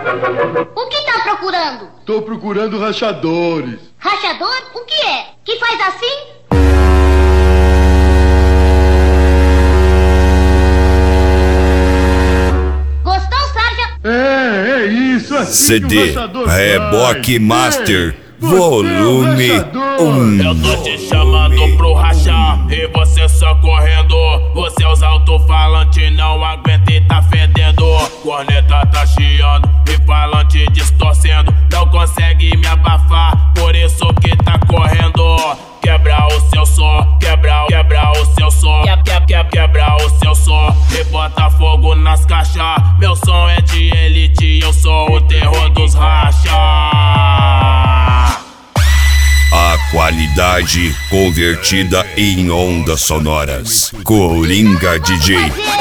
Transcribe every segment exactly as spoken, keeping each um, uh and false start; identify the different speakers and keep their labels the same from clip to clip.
Speaker 1: O que tá procurando?
Speaker 2: Tô procurando rachadores.
Speaker 1: Rachador? O que é? Que faz assim? Gostou, Sarja?
Speaker 2: É, é isso, assim
Speaker 3: C
Speaker 2: que o
Speaker 3: D
Speaker 2: rachador
Speaker 3: Reboque
Speaker 2: faz.
Speaker 3: Master,
Speaker 2: Ei, você
Speaker 3: volume
Speaker 2: é o rachador.
Speaker 3: um.
Speaker 4: Eu tô te chamando pro rachar e você só correndo. Você os alto-falante não aguenta e tá fedendo. Corneta tá chiando e falante distorcendo. Não consegue me abafar, por isso que tá correndo. Quebra o seu som, quebra, quebra o seu som, quebra, quebra, quebra o seu som e bota fogo nas caixas. Meu som é de elite, eu sou o terror dos racha.
Speaker 3: A qualidade convertida em ondas sonoras. Coringa D J.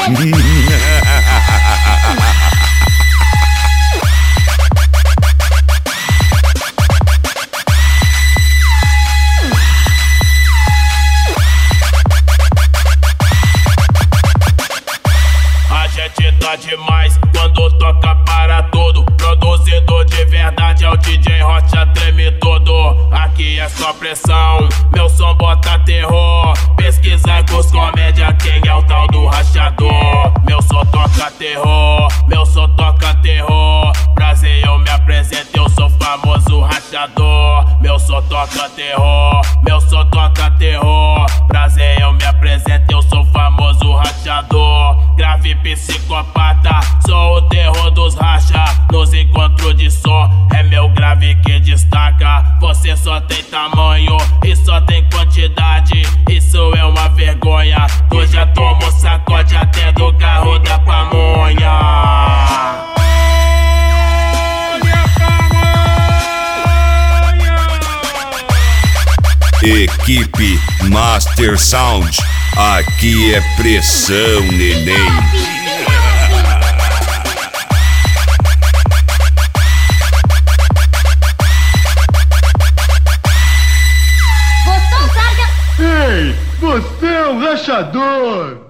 Speaker 4: A gente tá demais quando toca para tudo. Produzido de verdade é o D J Rocha, treme todo. Aqui é só pressão, meu som bota terror. Pesquisa com os comédia, quem é o tal do rachador. Meu som toca terror, meu som toca terror. Prazer, eu me apresento, eu sou famoso rachador. Meu som toca terror, meu som toca terror. Prazer, eu me apresento, eu sou famoso rachador. Grave psicopata, sou o terror dos racha. Nos encontros de som, é meu grave que destaca. Você só tem tamanho e só tem quantidade, isso é uma vergonha. Tu já tomou sacode até do carro da pamonha.
Speaker 3: Equipe Master Sound. Aqui é pressão, neném.
Speaker 1: Gostou, Sarja?
Speaker 2: Ei, você é um rachador.